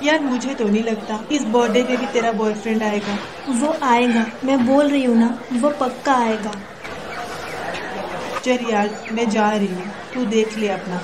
यार मुझे तो नहीं लगता इस बर्थडे पे भी तेरा बॉयफ्रेंड आएगा। वो आएगा, मैं बोल रही हूँ ना, वो पक्का आएगा। चल यार मैं जा रही हूँ, तू देख ले अपना।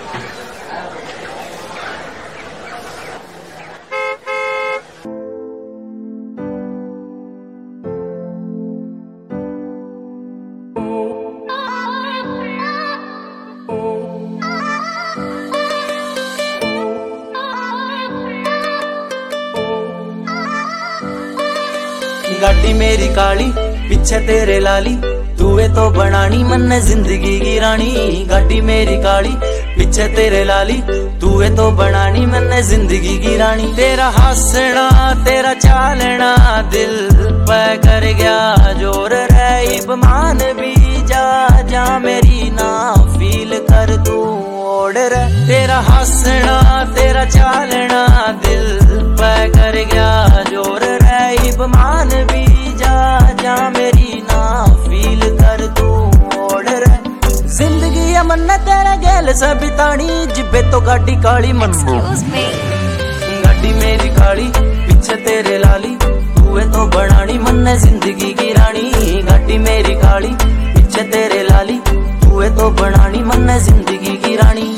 गाड़ी मेरी काली पीछे तेरे लाली, तूए तो बनानी मन जिंदगी की रानी। गाड़ी मेरी काली पीछे तेरे लाली, तूए तो बनानी मन जिंदगी की रानी। तेरा हंसना तेरा चालना दिल पे कर गया जोर रे, इब मान भी जा जा मेरी ना फील कर तू ओढ़ रे। तेरा हंसना तेरा चालना दिल पे कर गया जोर रे, इब मान भी जा जा मेरी ना फील कर तू ओढ़ रे। जिंदगी अमन तेरा गैल से बितानी, जिबे तो गाड़ी काली मन गाड़ी मेरी काली पीछे तेरे लाली, तूए तो बनानी मन जिंदगी की रानी। गाड़ी मेरी काली पीछे तेरे लाली, तूए तो बनानी मन जिंदगी की रानी।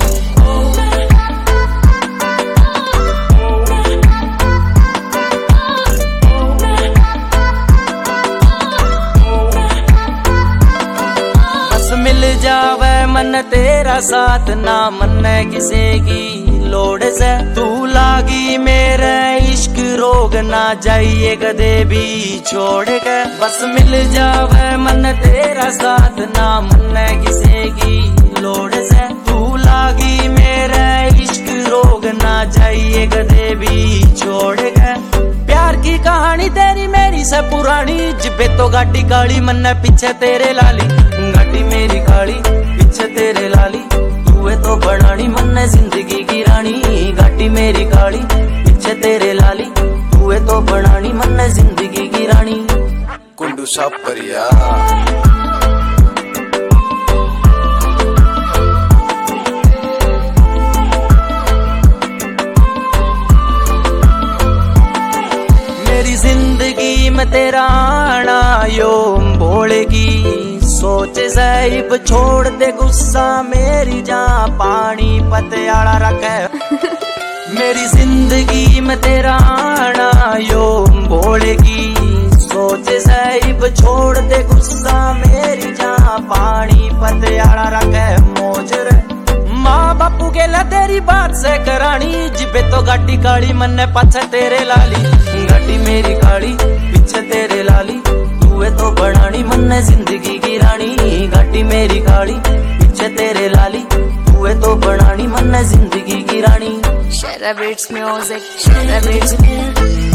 मिल जावे मन तेरा साथ ना मन किसे की लोड़ से, तू लागी मेरे इश्क रोग ना जाइए कदे भी छोड़ के। बस मिल जावे मन तेरा साथ ना मन किसे की लोड़ से, तू लागी मेरे इश्क रोग ना जाइए कदे भी छोड़ के। प्यार की कहानी तेरी मेरी से पुरानी, जिबे तो गाड़ी काली मन पीछे तेरे लाली। गाड़ी मेरी काली पीछे तेरे लाली, तूए तो बनानी मन जिंदगी की रानी। गाड़ी मेरी काली पीछे तेरे लाली, तूए तो बनानी मन जिंदगी की रानी। कुंडू साफ करिया मेरी जिंदगी में तेरा आना यो बोलेगी, सोच साहिब छोड़ दे गुस्सा मेरी जा पानी पतियाला रखे। मेरी जिंदगी में तेरा आना यो बोलेगी, सोच साहिब छोड़ दे गुस्सा मेरी जा पानी पतियाला रखे। मौज रे माँ बापू के ला तेरी बात से करानी, जिबे तो गाड़ी काली मन पाछे तेरे लाली। गाड़ी मेरी काली पीछे तेरे लाली, तूए तो बनानी मन जिंदगी की रानी। गाड़ी मेरी काली पीछे तेरे लाली, तूए तो बनानी मन जिंदगी की रानी। Share a beats music, share a beats.